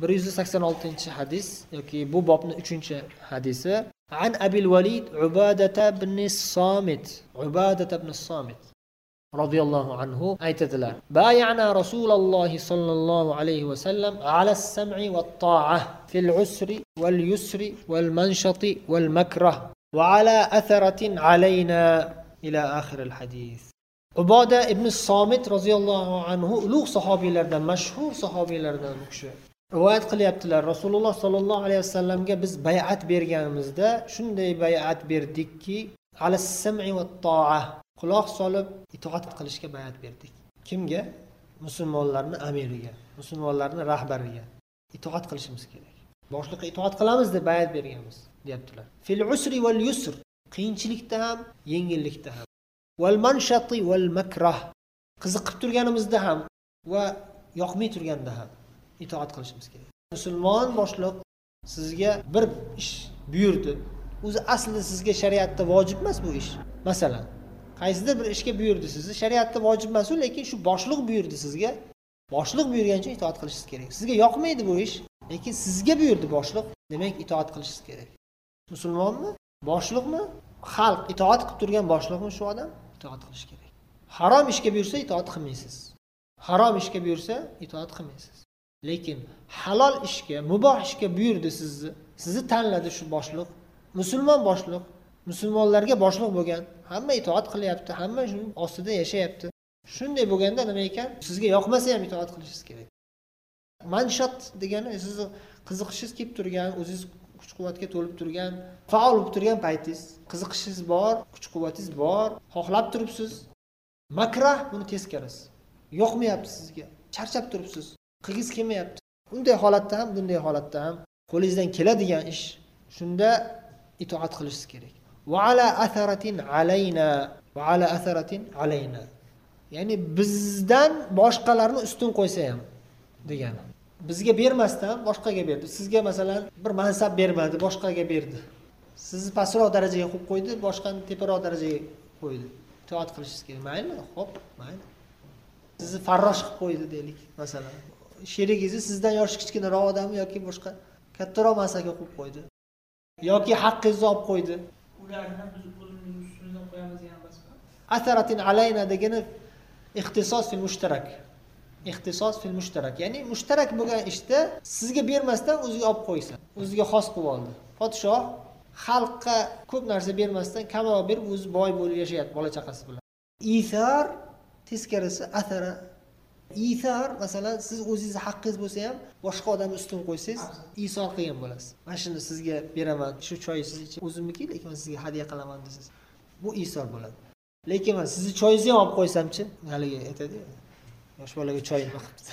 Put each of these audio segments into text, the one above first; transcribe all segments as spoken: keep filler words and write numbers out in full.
bir yuz sakson oltinchi hadis yoki bu bobning uchinchi hadisi. An Abil Walid Ubadata ibn Samit. Ubadata ibn Samit radhiyallohu anhu aytadilar: "Bay'ana Rasululloh sallallohu alayhi va sallam ala as-sam'i wat-ta'ah fil usri wal yusri wal manshati wal makrah va ala atharatin alayna ila akhir al-hadis." Ubada ibn Somit roziyallohu anhu ulug' sahobiylardan, mashhur sahobiylardan bu kishi rivoyat qilyaptilar. Rasululloh sallallohu alayhi vasallamga biz bay'at berganimizda shunday bay'at berdikki, alas-sam'i wat-ta'ah, quloq solib itoat qilishga bay'at berdik. Kimga? Musulmonlarning amiriga, musulmonlarning rahbariga itoat qilishimiz kerak. Boshliqqa itoat qilamiz deb bay'at berganmiz, deyaptilar. Fil usri wal yusr, qiyinchilikda ham, yengillikda ham. Wal manshati wal makrah, qiziqib turganimizda ham va yoqmay turganda ham itoat qilishimiz kerak. Musulmon boshliq sizga bir ish buyurdi. O'zi aslida sizga shariatda vojib emas bu ish. Masalan, qaysidir bir ishga buyurdi sizni, shariatda vojib emas, lekin shu boshliq buyurdi sizga. Boshliq buyurgancha itoat qilishingiz kerak. Sizga yoqmaydi bu ish, lekin sizga buyurdi boshliq, demak itoat qilishingiz kerak. Musulmonmi? Boshliqmi? Xalq itoat qilib turgan boshliqmi shu odam? Itoat qilish kerak. Harom ishga buyursa itoat qilmaysiz. Harom ishga buyursa itoat qilmaysiz. Lekin halol ishga, muboh ishga buyurdi sizni. Sizni tanladi shu boshliq. Musulmon boshliq, musulmonlarga boshliq bo'lgan, hamma itoat qilyapti, hamma shuning ostida yashayapti. Shunday bo'lganda nima ekan? Sizga yoqmasa ham itoat qilishingiz kerak. Manshat degani sizni qiziqishingiz kelib turgan, o'zingiz kuch-quvvatga to'lib turgan, faol bo'lib turgan paytingiz, qiziqishingiz bor, kuch-quvvatingiz bor, xohlab turibsiz. Makrah buni teskarisi. Yoqmayapti sizga, charchab turibsiz, qilgingiz kelmayapti. Bunday holatda ham, bunday holatda ham qo'lingizdan keladigan ish, shunda itoat qilishingiz kerak. Va ala atharatin alayna, va ala atharatin alayna. Ya'ni bizdan boshqalarni ustun qo'ysa ham degani. Bizga bermasdan boshqaga berdi. Sizga masalan bir mansab bermadi, boshqaga berdi. Sizni pastroq darajaga qo'yib qo'ydi, boshqani teparoq darajaga qo'ydi. Itoat qilishingiz kerak. Mayli, xo'p, mayli. Sizni farrosh qilib qo'ydi deylik, masalan. Sherigingizni sizdan yoshi kichkinaroq odammi yoki boshqa kattaroq mansabga qo'yib qo'ydi. Yoki haqqingizni olib qo'ydi. Ularni ham biz o'zimizning ustimizdan qo'yamiz degan emasmi? Atharatin alayna degani ixtisos fil mushtarak. Ixtisos fil mushtarak, ya'ni mushtarak bo'lgan ishda sizga bermasdan o'ziga olib qo'ysa, o'ziga xos qilib oldi. Podshoh xalqqa ko'p narsa bermasdan kamroq berib o'zi boy bo'lib yashayapti bola chaqasi bilan. Ithar teskarisi athara. Ithar masalan siz o'zingiz haqqingiz bo'lsa ham boshqa odamni ustun qo'ysangiz, isor qilgan bo'lasiz. Mana shuni sizga beraman, shu choyni siz iching, o'zimniki, lekin men sizga hadya qilaman desiz. Bu isor bo'ladi. Lekin men sizni choyingizni ham olib qo'ysamchi, haligi aytadi-ku. Yosh bolaga choy nima qilibdi?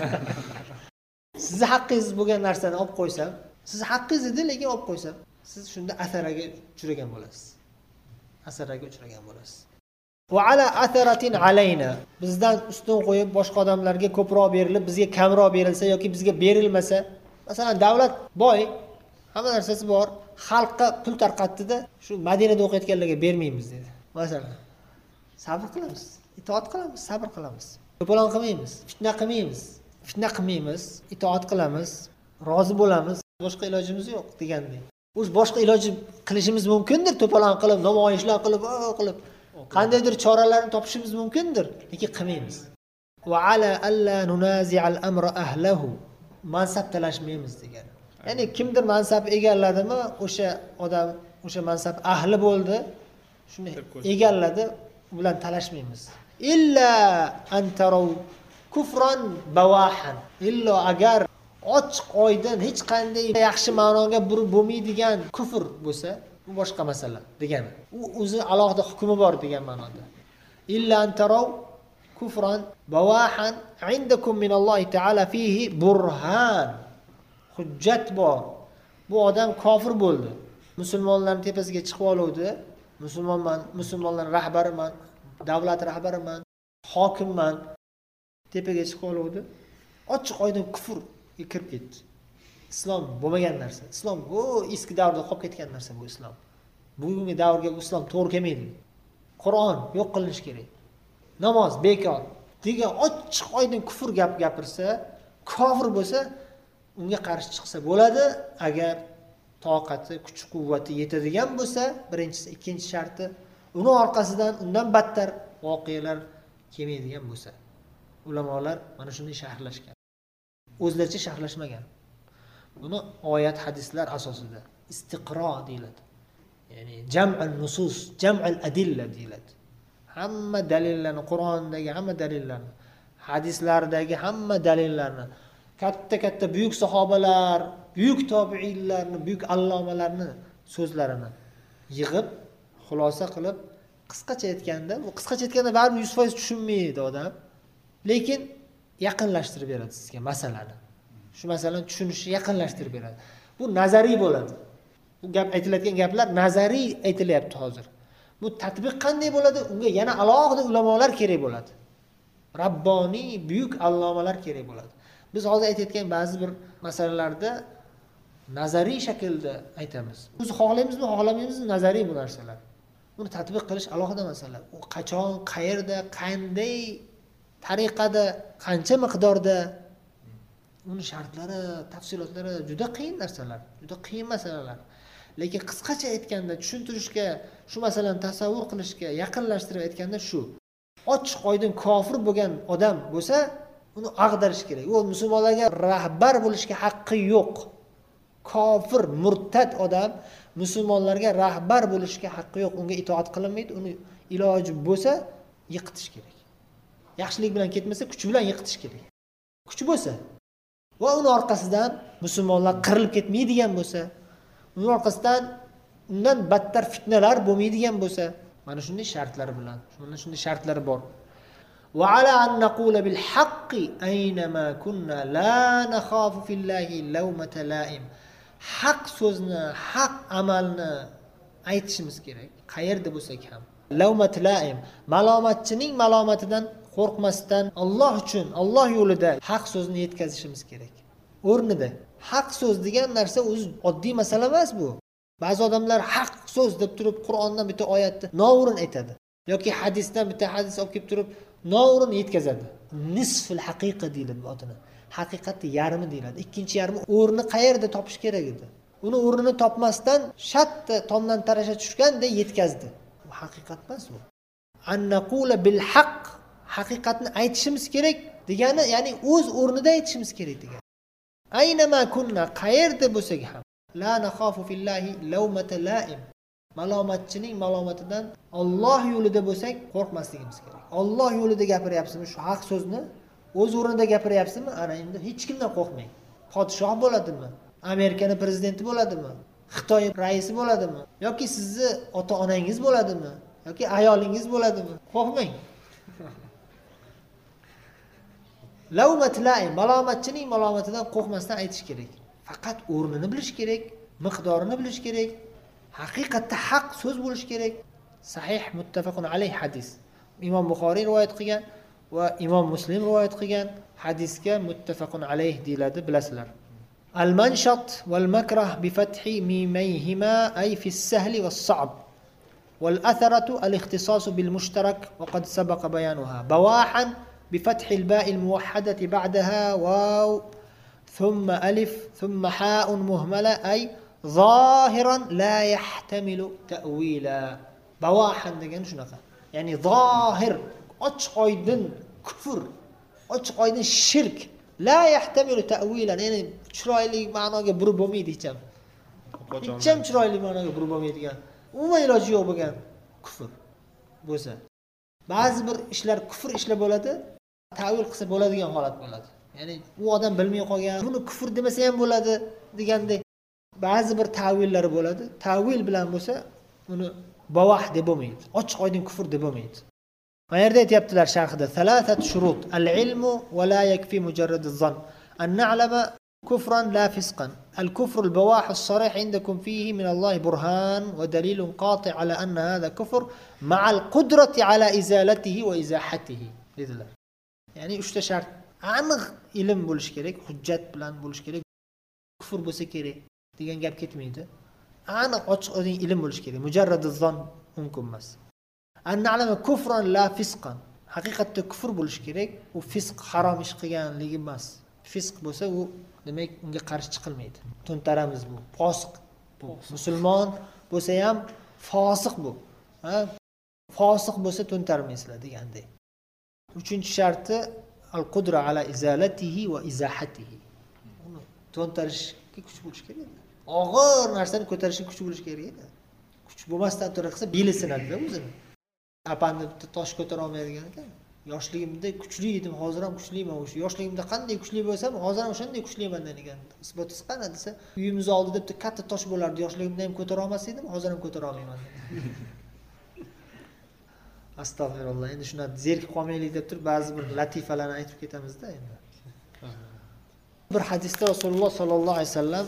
Sizni haqqingiz bo'lgan narsani olib qo'ysam, siz haqqingiz edi, lekin olib qo'ysam, siz shunda asaraga uchragan bo'lasiz. Asaraga uchragan bo'lasiz. Va ala atharatin alayna, bizdan ustun qo'yib boshqa odamlarga ko'proq berilib, bizga kamroq berilsa yoki bizga berilmasa, masalan davlat boy, hamma narsasi bor, xalqqa pul tarqatdi-da, shu Madinada o'qiyotganlarga bermaymiz dedi. Masalan, sabr qilamiz, itoat qilamiz, sabr qilamiz. To'polon qilmaymiz, fitna qilmaymiz. Fitna qilmaymiz, itoat qilamiz, rozi bo'lamiz. Boshqa ilojimiz yo'q degandek. O'z boshqa iloji qilishimiz mumkindir, to'polon qilib, namoyishlar qilib, qilib, qandaydir choralarni topishimiz mumkindir, lekin qilmaymiz. Va ala alla nunazi'al amra ahlahu. Mansab talashmaymiz degan. Ya'ni kimdir mansab egalladimi, o'sha odam o'sha mansab ahli bo'ldi, shuni egalladi, u bilan talashmaymiz. Illa antaraw kufran bawahan. Illo agar ochiq oydin hech qanday yaxshi ma'noga burib bo'lmaydigan kufr bo'lsa, bu boshqa masala degani. U o'zi alohida hukmi bor degan ma'noda. Illa antaraw kufran bawahan indakum minallohi ta'ala fihi burhan. Hujjat bor. Bu odam kofir bo'ldi. Musulmonlarning tepasiga chiqib oluvdi. Musulmonman, musulmonlar rahbariman, davlat rahbariman, hokimman, tepaga chiqib oluvdi. Ochiq oydin kufrga kirib ketdi. Islom bo'lmagan narsa. Islom bu eski davrda qolib ketgan narsa bu islom. Bugungi davrga islom to'g'ri kelmaydi. Qur'on yo'q qilinish kerak. Namoz bekor degan ochiq oydin kufr gap gapirsa, kofir bo'lsa, unga qarshi chiqsa bo'ladi agar toqati, kuch-quvvati yetadigan bo'lsa, birinchisi, ikkinchi sharti, uni orqasidan undan battar voqealar kelmaydigan bo'lsa. Ulamolar mana shunday sharhlashgan. O'zlaricha sharhlashmagan. Buni oyat, hadislar asosida istiqro deyiladi. Ya'ni jam'ul nusus, jam'ul adilla deyiladi. Hamma dalillarni, Qur'ondagi hamma dalillarni, hadislardagi hamma dalillarni, katta-katta buyuk sahobalar, buyuk tobiinlarni, buyuk allomalarni so'zlarini yig'ib, xulosa qilib, qisqacha aytganda, bu qisqacha aytganda baribir yuz foiz tushunmaydi odam, lekin yaqinlashtirib beradi sizga masalani. Shu masalani tushunishni yaqinlashtirib beradi. Bu nazariy bo'ladi. Bu gap aytiladigan gaplar nazariy aytilyapti hozir. Bu tatbiq qanday bo'ladi? Unga yana alohida ulamolar kerak bo'ladi. Rabboniy buyuk allomalar kerak bo'ladi. Biz hozir aytayotgan ba'zi bir masalalarda nazariy shaklda aytamiz. Biz xohlaymizmi, xohlamaymizmi nazariy bu narsalar. Buni tatbiq qilish alohida masala. U qachon, qayerda, qanday tariqada, qancha miqdorda, uni shartlari, tafsilotlari juda qiyin narsalar, juda qiyin masalalar. Lekin qisqacha aytganda, tushuntirishga, shu masalani tasavvur qilishga, yaqinlashtirib aytganda shu. Ochiq oydin kofir bo'lgan odam bo'lsa, uni ag'darish kerak. U musulmonlarga rahbar bo'lishga haqqi yo'q. Kofir, murtad odam musulmonlarga rahbar bo'lishga haqqi yo'q. Unga itoat qilinmaydi. Uni iloji bo'lsa yiqitish kerak. Yaxshilik bilan ketmasa, kuch bilan yiqitish kerak. Kuch bo'lsa va uni orqasidan musulmonlar qirilib ketmaydigan bo'lsa, uni orqasidan undan battar fitnalar bo'lmaydigan bo'lsa, mana shunday shartlari bilan, mana shunday shartlari bor. Va ala an naqula bil haqqi aynama kunna la nakhafu fillahi lawmata la'im. Haq so'zni, haq amalni aytishimiz kerak. Qayerda bo'lsak ham. Lawmat la'im, malomatchining malomatidan qo'rqmasdan Alloh uchun, Alloh yo'lida haq so'zni yetkazishimiz kerak. O'rnida. Haq so'z degan narsa o'zi oddiy masala emas bu. Ba'zi odamlar haq so'z deb turib Qur'ondan bitta oyatni noo'rin aytadi yoki hadisdan bitta hadis olib kelib turib noo'rin yetkazadi. Nisful haqiqa deyiladi bu otini. Haqiqatni yarmi deyiladi. Ikkinchi yarmi o'rni qayerda topish kerak edi. Uni o'rnini topmasdan shatta tomdan tarasha tushganda yetkazdi. Bu haqiqat emas bu. An naqula bil haqq, haqiqatni aytishimiz kerak degani, ya'ni o'z o'rnida aytishimiz kerak degani. Aynama kunna, qayerda bo'lsak ham, la nakhafu fillahi lawmata la'im. Malomatchining malomatidan Alloh yo'lida bo'lsak qo'rqmasligimiz kerak. Alloh yo'lida gapiryapsizmi, shu haq so'zni o'z o'rnida gapiryapsizmi? Ana endi hech kimdan qo'rqmang. Podshoh bo'ladimi? Amerikaning prezidenti bo'ladimi? Xitoy raisi bo'ladimi? Yoki sizni ota-onangiz bo'ladimi? Yoki ayolingiz bo'ladimi? Qo'rqmang. Lawmat la'im, malomatchining malomatidan qo'rqmasdan aytish kerak. Faqat o'rnini bilish kerak, miqdorini bilish kerak. Haqiqatda haq so'z bo'lish kerak. Sahih muttafaqun alayh hadis. Imom Buxoriy rivoyat qilgan va Imom Muslim rivoyat qilgan hadisga muttafaqun alayh deyiladi, bilasizlar. Al-manshat wal makrah bi fathi mimayhima ay fi as-sahli was-sa'b. Wal atharatu al-ikhtisas bil mushtarak wa qad sabaqa bayanuha. Bawahan bi fathi al-ba' al-muwahhadati ba'daha waw thumma alif thumma ha'un muhmala ay zohiran la yahtamilu ta'wila. Bawahan degan shunaqa. Ya'ni zohir, ochiq oydin kufr, ochiq oydin shirk, la yahtamilu ta'wilan, ya'ni chiroyli ma'noga burib bo'lmaydi hech ham. Hech ham chiroyli ma'noga burib bo'lmaydigan, umuman iloji yo'q bo'lgan kufr bo'lsa. Ba'zi bir ishlar kufr ishlar bo'ladi, ta'wil qilsa bo'ladigan holat bo'ladi. Ya'ni u odam bilmay qolgan, buni kufr demasa ham bo'ladi degandek ba'zi bir ta'villari bo'ladi. Ta'vil bilan bo'lsa, uni bavah deb bo'lmaydi. Ochiq oydin kufr deb bo'lmaydi. Mana yerda aytibdilar sharhida: "Salasat shurut al-ilmu wa la yakfi mujarrad az-zann. An na'lama kufran la fisqan. Al-kufr al-bawah as-sarih indakum fihi min Allah burhan wa dalilun qati' ala anna hadha kufr ma'a al-qudrati ala izalatihi wa izahatihi." dedilar. Ya'ni uchta shart aniq ilm bo'lish kerak, hujjat bilan bo'lish kerak. Kufr bo'lsa kerak degan gap ketmaydi. Aniq ochiq oydin ilm bo'lish kerak. Mujarrad az-zann mumkin emas. An na'lama kufran la fisqan. Haqiqatda kufr bo'lish kerak. U fisq harom ish qilganligi emas. Fisq bo'lsa u demak unga qarshi chiqilmaydi. To'ntaramiz bu, fosiq bu. Musulmon bo'lsa ham fosiq bu. Ha? Fosiq bo'lsa to'ntarmaysizlar degandek. Uchinchi sharti al-qudra ala izalatihi va izahatihi. Uni to'ntarishga kuch bo'lish kerak. Og'ir narsani ko'tarishga kuch bo'lish kerak edi. Kuch bo'lmasdan to'ra qilsa beli sinadi o'zini. Apani bitta tosh ko'tara olmaydigan ekan. Yoshligimda kuchli edim, hozir ham kuchliman. O'sha yoshligimda qanday kuchli bo'lsam, hozir ham o'shanday kuchliman degan. Isbotingiz qani desa, uyimiz oldida bitta katta tosh bo'lardi. Yoshligimda ham ko'tara olmas edim, hozir ham ko'tara olmayman. Astagfirullah. Endi shuna zerikib qolmaylik deb turib, ba'zi bir latifalarni aytib ketamizda endi. Bir hadisda Rasululloh sollallohu alayhi vasallam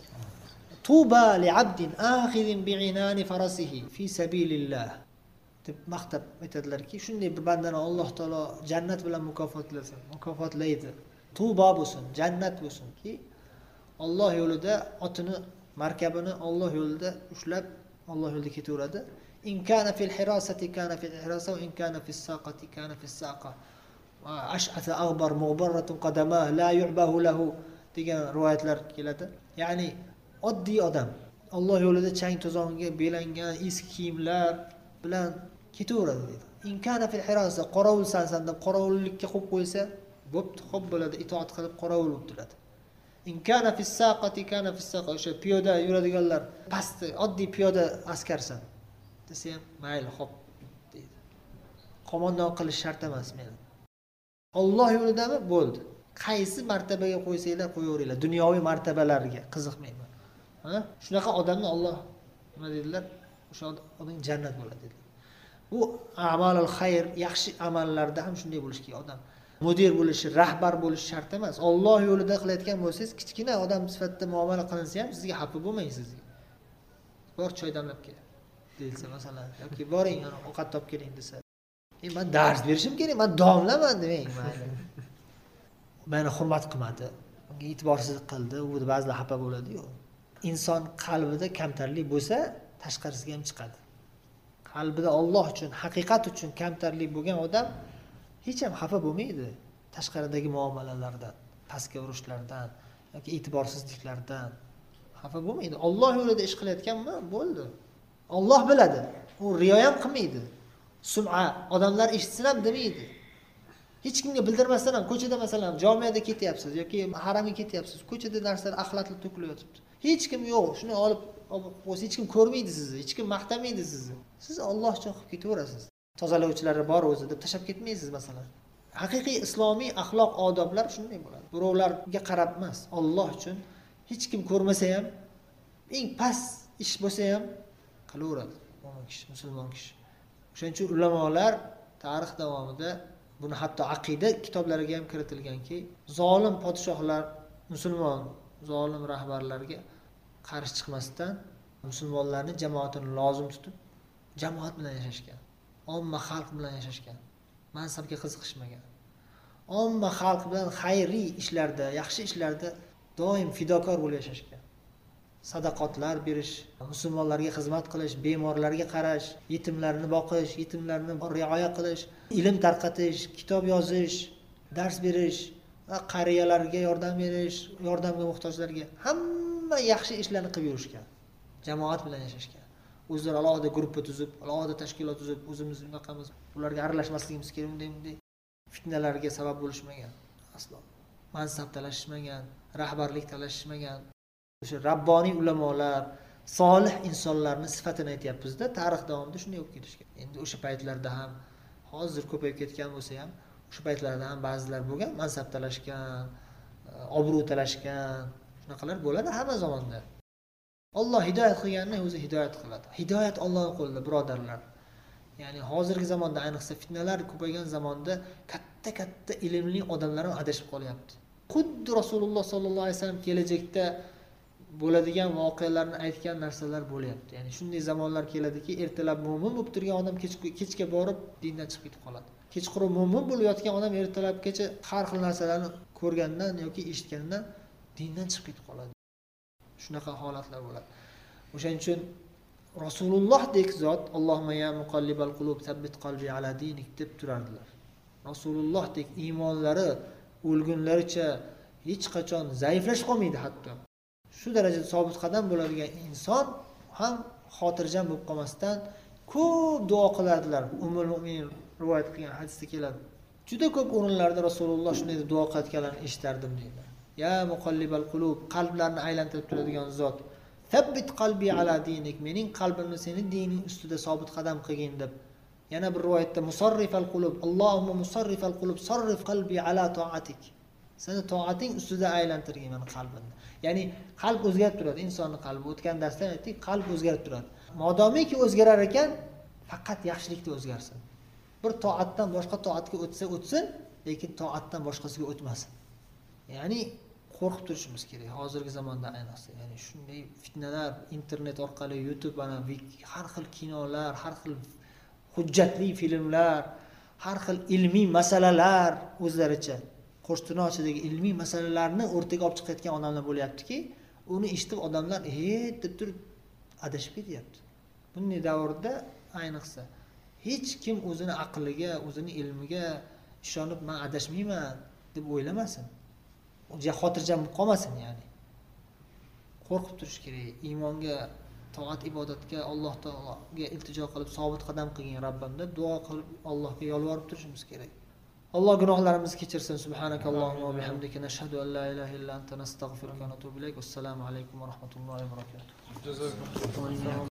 Tuba li abdin akhidin bi'inani farasihi fi sabilillah deb maqtab aytadilarki, shunday bir bandani Alloh taolo jannat bilan mukofotlasa, mukofotlaydi. Tuba bo'lsin, jannat bo'lsinki, Alloh yo'lida otini, markabini Alloh yo'lida ushlab, Alloh yo'lida ketaveradi. In kana fil hirasati kana fil hirasa va in kana fis saqati kana fis saqa. Va ash'ata aghbar mughbaratun qadamah la yu'bahu lahu degan rivoyatlar keladi. Ya'ni oddiy odam Alloh yo'lida chang to'zonga belangan eski kiyimlar bilan ketaveradi dedi. In kana fil hirasa qorovul sansanda qorovullikka qo'yib qo'ysa, bo'pti, xo'p bo'ladi, itoat qilib qorovul bo'lib turadi. In kana fis saqati kana fis saqa, o'sha piyoda yuradiganlar, pastda oddiy piyoda askarsan desa ham mayli, xo'p deydi. Qo'mondon qilish shart emas meni. Alloh yo'lidami? Bo'ldi. Qaysi martabaga qo'ysanglar qo'yaveringlar, dunyoviy martabalarga qiziqmayman. Ha? Shunaqa odamni Alloh nima dedilar? O'sha odam jannat bo'ladi dedilar. Bu amalul xayr, yaxshi amallarda ham shunday bo'lishi kerak. Odam mudir bo'lishi, rahbar bo'lishi shart emas. Alloh yo'lida qilayotgan bo'lsangiz, kichkina odam sifatida muomala qilinsa ham sizga xafa bo'lmaysiz. Bor choy damlab kel, deyilsa masalan, yoki boring, ovqat topib keling desa. "E, men dars berishim kerak, men domlaman" demang, mayli. Meni hurmat qilmadi, unga e'tiborsizlik qildi, u ba'zilar xafa bo'ladi-yu. Inson qalbida kamtarlik bo'lsa, tashqarisiga ham chiqadi. Qalbida Alloh uchun, haqiqat uchun kamtarlik bo'lgan odam hech ham xafa bo'lmaydi. Tashqaridagi muomalalardan, pastga urishlardan yoki e'tiborsizliklardan xafa bo'lmaydi. Alloh yo'lida ish qilayotganmi, bo'ldi. Alloh biladi. U riyo ham qilmaydi. Sum'a, odamlar eshitsin ham demaydi. Hech kimga bildirmasdan ham ko'chada masalan jomiyada ketyapsiz yoki haramga ketyapsiz, ko'chada narsalar axlatli to'kilib yotibdi. Hech kim yo'q, shuni olib o'zi hech kim ko'rmaydi sizni, hech kim maqtamaydi sizni. Siz Alloh uchun qilib ketaverasiz. Tozalovchilar bor o'zi deb tashab ketmaysiz masalan. Haqiqiy islomiy axloq odoblar shunday bo'ladi. Birovlarga qarab emas, Alloh uchun hech kim ko'rmasa ham, eng past ish bo'lsa ham qilaveradi mo'min kishi, musulmon kishi. O'shaning uchun ulamolar tarix davomida buni hatto aqida kitoblariga ham kiritilganki, zolim podshohlar musulmon zolim rahbarlarga qarshi chiqmasdan musulmonlarning jamoatini lozim tutib, jamoat bilan yashashgan. Omma xalq bilan yashashgan. Mansabga qiziqishmagan. Omma xalq bilan xayriy ishlarda, yaxshi ishlarda doim fidokor bo'lib yashashgan. Sadaqotlar berish, musulmonlarga xizmat qilish, bemorlarga qarash, yetimlarni boqish, yetimlarni rioya qilish, ilm tarqatish, kitob yozish, dars berish, qariyalarga yordam berish, yordamga muhtojlarga hamma yaxshi ishlarni qilib yurishgan. Jamoat bilan yashashgan. O'zlari alohida guruh tuzib, alohida tashkilot tuzib, o'zimiz bunaqamiz, ularga aralashmasligimiz kerak, bunday bunday fitnalarga sabab bo'lishmagan. Aslo. Mansab talashishmagan, rahbarlik talashishmagan. O'sha rabboniy ulamolar, solih insonlarning sifatini aytyapmiz-da, tarix davomida shunday bo'lib ketishgan. Endi o'sha paytlarda ham hozir ko'payib ketgan bo'lsa ham, o'sha paytlarda ham ba'zilar bo'lgan, mansab talashgan, obro' talashgan, shunaqalar bo'ladi hamma zamonda. Alloh hidoyat qilganini o'zi hidoyat qiladi. Hidoyat Allohning qo'lida, birodarlar. Ya'ni hozirgi zamonda ayniqsa fitnalar ko'paygan zamonda katta-katta ilmli odamlar ham adashib qolyapti. Xuddi Rasululloh sollallohu alayhi vasallam kelajakda bo'ladigan voqealarni aytgan narsalar bo'lyapti. Ya'ni shunday zamonlar keladiki, ertalab mo'min bo'lib turgan odam kechga borib dindan chiqib ketib qoladi. Kechqurun mo'min bo'lib yotgan odam ertalabgacha har xil narsalarni ko'rgandan yoki eshitgandan dindan chiqib ketib qoladi. Shunaqa holatlar bo'ladi. O'shaning uchun Rasulullоhdek zot Allohumma ya muqallibal qulub sabbit qalbi ala dinik deb turardilar. Rasulullоhdek iymonlari o'lgunlaricha hech qachon zaiflashib qolmaydi. Hatto shu darajada sobit qadam bo'ladigan inson ham xotirjam bo'lib qolmasdan ko'p duo qilardilar. Ummul Mu'minin rivoyat qilgan hadisda keladi. Juda ko'p o'rinlarda Rasululloh shunday deb duo qilayotganlarini eshitardim deydilar. Ya muqallibal qulub, qalblarni aylantirib turadigan zot, tabbit qalbi ala dinik, mening qalbimni seni dining ustida sobit qadam qilgin deb. Yana bir rivoyatda musarrifal qulub, Allohumma musarrifal qulub, sarrif qalbi ala toatik. Seni toating ustida aylantirgin meni qalbimni. Ya'ni qalb o'zgarib turadi, insonning qalbi. O'tgan darsda aytdik, qalb o'zgarib turadi. Modomiki o'zgarar ekan, faqat yaxshilikda o'zgarsin. Bir toatdan boshqa toatga o'tsa o'tsin, lekin toatdan boshqasiga o'tmasin. Ya'ni qo'rqib turishimiz kerak hozirgi zamonda ayniqsa. Ya'ni shunday fitnalar internet orqali, YouTube ana har xil kinolar, har xil hujjatli filmlar, har xil ilmiy masalalar o'zlaricha Qo'shtirnochidagi ilmiy masalalarni o'rtaga olib chiqayotgan odamlar bo'lyaptiki, uni eshitib odamlar "Hey" deb turib adashib ketyapti. Bunday davrda ayniqsa hech kim o'zini aqliga, o'zini ilmiga ishonib men adashmayman deb o'ylamasin. O'zi xotirjam bo'lib qolmasin, ya'ni. Qo'rqib turish kerak. Iymonga, toat ibodatga, Alloh taologa iltijo qilib sobit qadam qilgan Rabbimda duo qilib Allohga yolvorib turishimiz kerak. Alloh gunohlarimizni kechirsin. Subhanakallohumma va bihamdika nashhadu an la ilaha illa anta nastag'firuka va natubu ilayk. Assalomu alaykum va rahmatullohi va barakatuh.